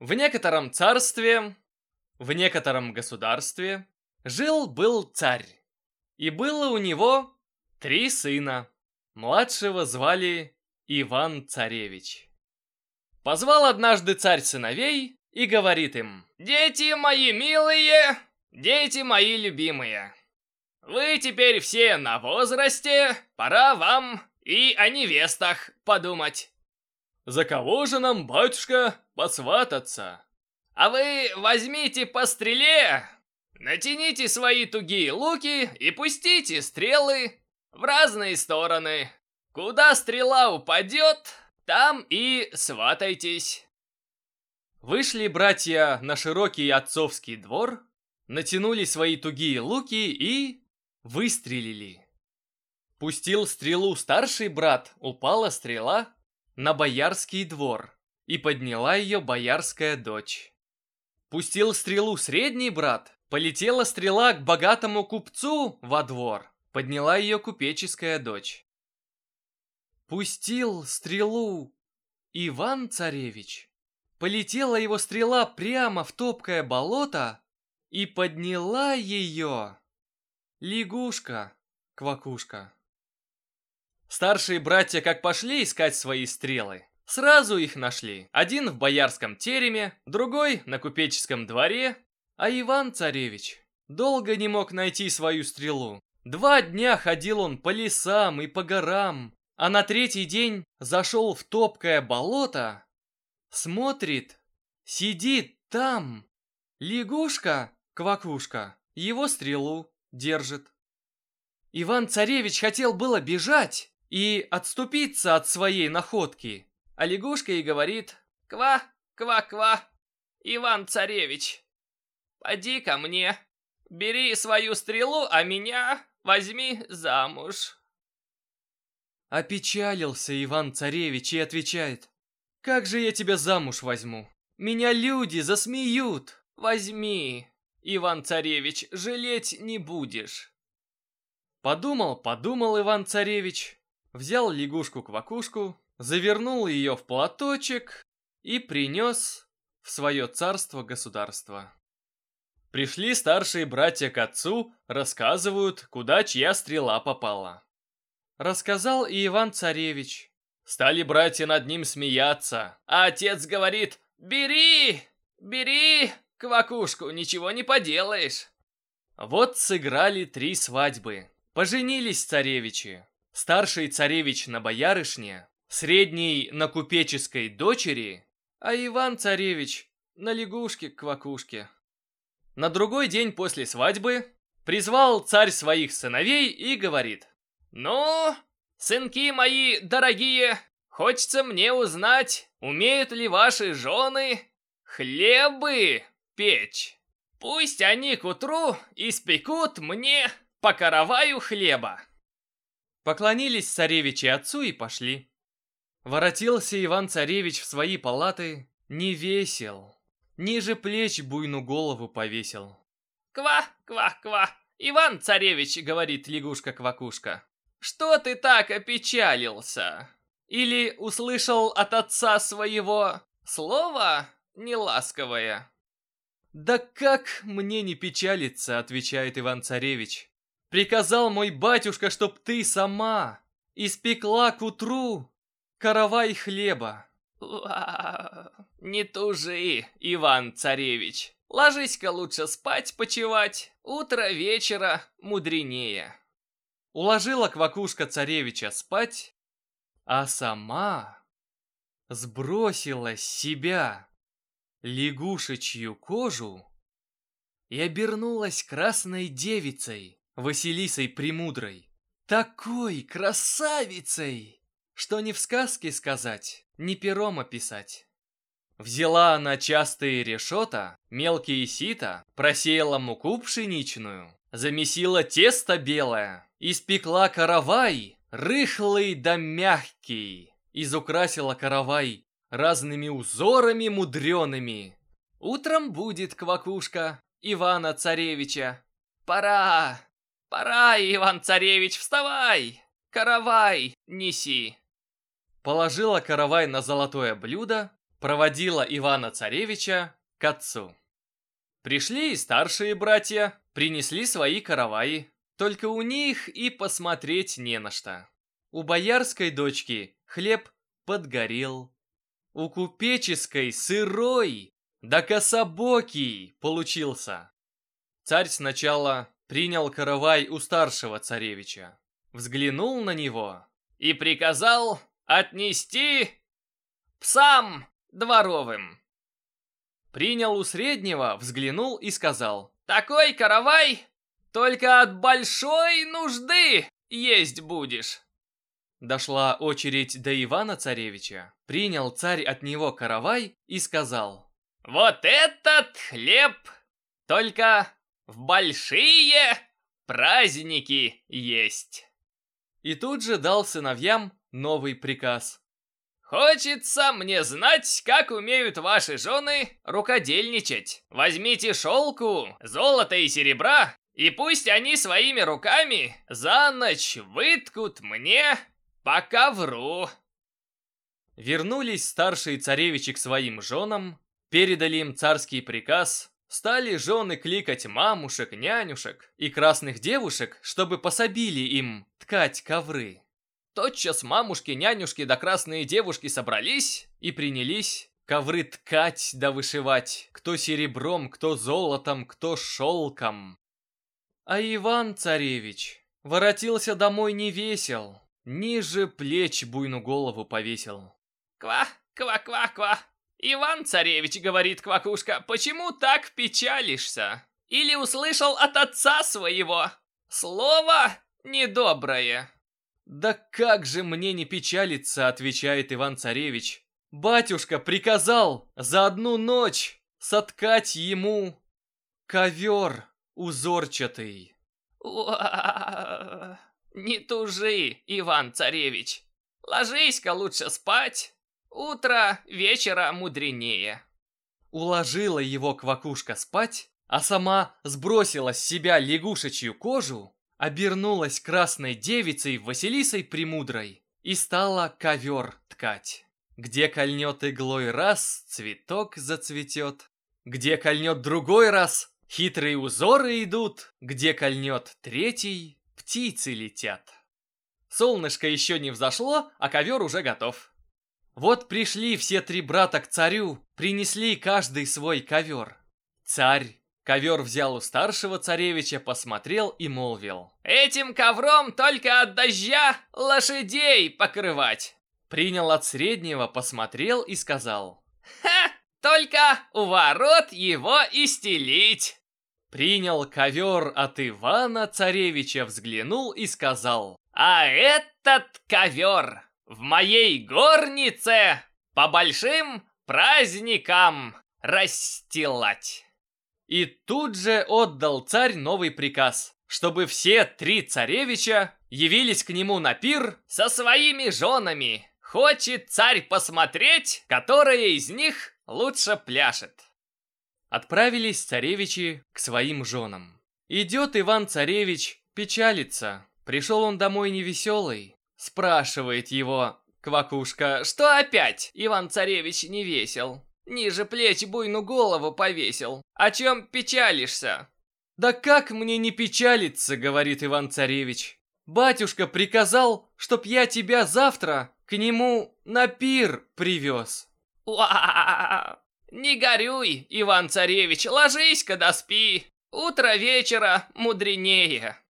В некотором царстве, в некотором государстве жил-был царь. И было у него 3 сына. Младшего звали Иван-Царевич. Позвал однажды царь сыновей и говорит им: «Дети мои милые, дети мои любимые, вы теперь все на возрасте, пора вам и о невестах подумать. За кого же нам, батюшка, посвататься? А вы возьмите по стреле, натяните свои тугие луки и пустите стрелы в разные стороны. Куда стрела упадет, там и сватайтесь». Вышли братья на широкий отцовский двор, натянули свои тугие луки и выстрелили. Пустил стрелу старший брат, упала стрела на боярский двор, и подняла ее боярская дочь. Пустил стрелу средний брат, полетела стрела к богатому купцу во двор, подняла ее купеческая дочь. Пустил стрелу Иван-Царевич, полетела его стрела прямо в топкое болото, и подняла ее лягушка-квакушка. Старшие братья как пошли искать свои стрелы, сразу их нашли. Один в боярском тереме, другой на купеческом дворе, а Иван-Царевич долго не мог найти свою стрелу. 2 дня ходил он по лесам и по горам, а на 3-й день зашел в топкое болото, смотрит, сидит там лягушка-квакушка, его стрелу держит. Иван-Царевич хотел было бежать и отступиться от своей находки, а лягушка и говорит: «Ква, ква-ква, Иван-Царевич, поди ко мне, бери свою стрелу, а меня возьми замуж». Опечалился Иван-Царевич и отвечает: «Как же я тебя замуж возьму? Меня люди засмеют. Возьми, Иван-Царевич, жалеть не будешь». Подумал Иван-Царевич, взял лягушку-квакушку, завернул ее в платочек и принес в свое царство-государство. Пришли старшие братья к отцу, рассказывают, куда чья стрела попала. Рассказал и Иван-Царевич. Стали братья над ним смеяться, а отец говорит: «Бери, бери квакушку, ничего не поделаешь». Вот сыграли 3 свадьбы. Поженились царевичи. Старший царевич на боярышне, средний на купеческой дочери, а Иван-Царевич на лягушке-квакушке. На другой день после свадьбы призвал царь своих сыновей и говорит: «Ну, сынки мои дорогие, хочется мне узнать, умеют ли ваши жены хлебы печь. Пусть они к утру испекут мне по караваю хлеба». Поклонились царевичи отцу и пошли. Воротился Иван-Царевич в свои палаты, не весел, ниже плеч буйну голову повесил. «Ква, ква, ква, Иван-Царевич, — говорит лягушка-квакушка, — что ты так опечалился? Или услышал от отца своего слово неласковое?» «Да как мне не печалиться, — отвечает Иван-Царевич, — приказал мой батюшка, чтоб ты сама испекла к утру каравай хлеба». «Не тужи, Иван-Царевич, ложись-ка лучше спать почевать, утро вечера мудренее». Уложила квакушка царевича спать, а сама сбросила с себя лягушечью кожу и обернулась красной девицей, Василисой Премудрой, такой красавицей, что ни в сказке сказать, ни пером описать. Взяла она частые решета, мелкие сита, просеяла муку пшеничную, замесила тесто белое, испекла каравай, рыхлый да мягкий, изукрасила каравай разными узорами мудреными. Утром будет квакушка Ивана-Царевича. Пора, пора, Иван-Царевич, вставай, каравай неси. Положила каравай на золотое блюдо, проводила Ивана-царевича к отцу. Пришли и старшие братья, принесли свои караваи, только у них и посмотреть не на что. У боярской дочки хлеб подгорел, у купеческой сырой, да кособокий получился. Царь сначала принял каравай у старшего царевича, взглянул на него и приказал отнести псам дворовым. Принял у среднего, взглянул и сказал: «Такой каравай только от большой нужды есть будешь». Дошла очередь до Ивана-царевича. Принял царь от него каравай и сказал: «Вот этот хлеб только в большие праздники есть». И тут же дал сыновьям новый приказ: «Хочется мне знать, как умеют ваши жены рукодельничать. Возьмите шелку, золота и серебра, и пусть они своими руками за ночь выткут мне по ковру». Вернулись старшие царевичи к своим женам, передали им царский приказ, стали жены кликать мамушек, нянюшек и красных девушек, чтобы пособили им ткать ковры. Тотчас мамушки, нянюшки да красные девушки собрались и принялись ковры ткать да вышивать, кто серебром, кто золотом, кто шелком. А Иван-царевич воротился домой не весел, ниже плеч буйну голову повесил. «Ква, ква, ква, ква! Иван-царевич, — говорит квакушка, — почему так печалишься? Или услышал от отца своего слово недоброе?» «Да как же мне не печалиться, — отвечает Иван-царевич. — Батюшка приказал за одну ночь соткать ему ковер узорчатый». «Не тужи, Иван-царевич, ложись-ка лучше спать, утро вечера мудренее». Уложила его квакушка спать, а сама сбросила с себя лягушечью кожу, обернулась красной девицей Василисой Премудрой и стала ковер ткать. Где кольнет иглой раз, цветок зацветет, где кольнет другой раз, хитрые узоры идут, где кольнет третий, птицы летят. Солнышко еще не взошло, а ковер уже готов. Вот пришли все три брата к царю, принесли каждый свой ковер. Царь ковер взял у старшего царевича, посмотрел и молвил: «Этим ковром только от дождя лошадей покрывать». Принял от среднего, посмотрел и сказал: «Ха! Только у ворот его и стелить». Принял ковер от Ивана-царевича, взглянул и сказал: «А этот ковер в моей горнице по большим праздникам расстилать». И тут же отдал царь новый приказ, чтобы все три царевича явились к нему на пир со своими женами. Хочет царь посмотреть, которая из них лучше пляшет. Отправились царевичи к своим женам. Идет Иван-царевич, печалится. Пришел он домой невеселый. Спрашивает его квакушка: «Что опять, Иван-царевич, не весел? Ниже плеч буйну голову повесил. О чем печалишься?» «Да как мне не печалиться, — говорит Иван-царевич. Батюшка приказал, чтоб я тебя завтра к нему на пир привез». «Уа! Не горюй, Иван-царевич, ложись-ка да спи. Утро вечера мудренее».